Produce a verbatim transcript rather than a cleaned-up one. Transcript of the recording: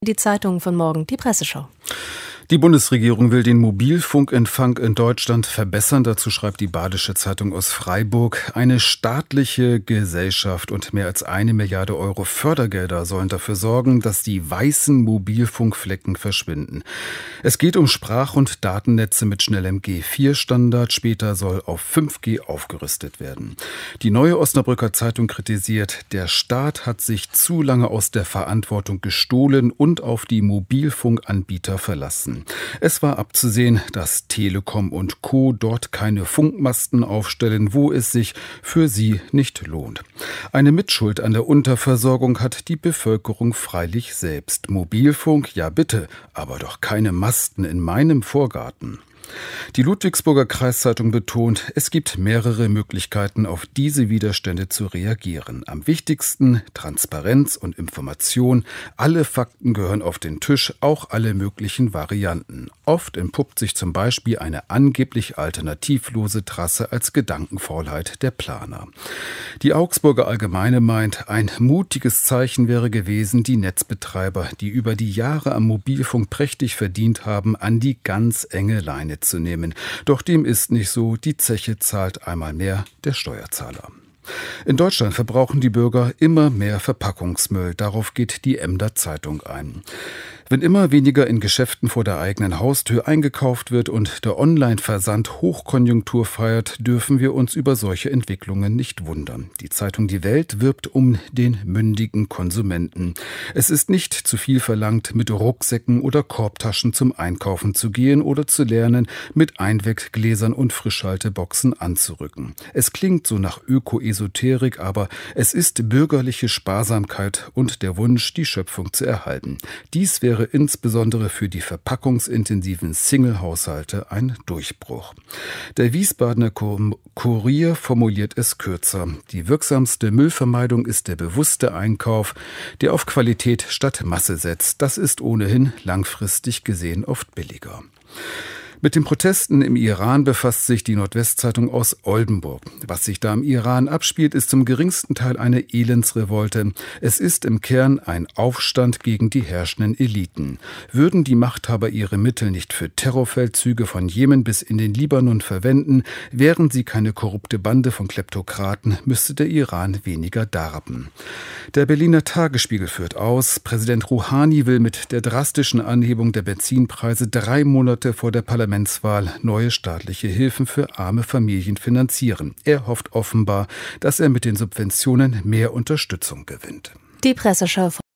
Die Zeitung von morgen, die Presseschau. Die Bundesregierung will den Mobilfunkempfang in Deutschland verbessern. Dazu schreibt die Badische Zeitung aus Freiburg. Eine staatliche Gesellschaft und mehr als eine Milliarde Euro Fördergelder sollen dafür sorgen, dass die weißen Mobilfunkflecken verschwinden. Es geht um Sprach- und Datennetze mit schnellem G vier Standard. Später soll auf fünf G aufgerüstet werden. Die Neue Osnabrücker Zeitung kritisiert, der Staat hat sich zu lange aus der Verantwortung gestohlen und auf die Mobilfunkanbieter verlassen. Es war abzusehen, dass Telekom und Co. dort keine Funkmasten aufstellen, wo es sich für sie nicht lohnt. Eine Mitschuld an der Unterversorgung hat die Bevölkerung freilich selbst. Mobilfunk, ja bitte, aber doch keine Masten in meinem Vorgarten. Die Ludwigsburger Kreiszeitung betont, es gibt mehrere Möglichkeiten, auf diese Widerstände zu reagieren. Am wichtigsten Transparenz und Information. Alle Fakten gehören auf den Tisch, auch alle möglichen Varianten. Oft entpuppt sich zum Beispiel eine angeblich alternativlose Trasse als Gedankenfaulheit der Planer. Die Augsburger Allgemeine meint, ein mutiges Zeichen wäre gewesen, die Netzbetreiber, die über die Jahre am Mobilfunk prächtig verdient haben, an die ganz enge Leine zu nehmen. Doch dem ist nicht so, die Zeche zahlt einmal mehr der Steuerzahler. In Deutschland verbrauchen die Bürger immer mehr Verpackungsmüll. Darauf geht die Emder Zeitung ein. Wenn immer weniger in Geschäften vor der eigenen Haustür eingekauft wird und der Online-Versand Hochkonjunktur feiert, dürfen wir uns über solche Entwicklungen nicht wundern. Die Zeitung Die Welt wirbt um den mündigen Konsumenten. Es ist nicht zu viel verlangt, mit Rucksäcken oder Korbtaschen zum Einkaufen zu gehen oder zu lernen, mit Einweggläsern und Frischhalteboxen anzurücken. Es klingt so nach Öko-Esoterik, aber es ist bürgerliche Sparsamkeit und der Wunsch, die Schöpfung zu erhalten. Dies wäre insbesondere für die verpackungsintensiven Single-Haushalte ein Durchbruch. Der Wiesbadener Kurier formuliert es kürzer. Die wirksamste Müllvermeidung ist der bewusste Einkauf, der auf Qualität statt Masse setzt. Das ist ohnehin langfristig gesehen oft billiger. Mit den Protesten im Iran befasst sich die Nordwestzeitung aus Oldenburg. Was sich da im Iran abspielt, ist zum geringsten Teil eine Elendsrevolte. Es ist im Kern ein Aufstand gegen die herrschenden Eliten. Würden die Machthaber ihre Mittel nicht für Terrorfeldzüge von Jemen bis in den Libanon verwenden, wären sie keine korrupte Bande von Kleptokraten, müsste der Iran weniger darben. Der Berliner Tagesspiegel führt aus, Präsident Rouhani will mit der drastischen Anhebung der Benzinpreise drei Monate vor der Parlamentswahl neue staatliche Hilfen für arme Familien finanzieren. Er hofft offenbar, dass er mit den Subventionen mehr Unterstützung gewinnt. Die Presseschau.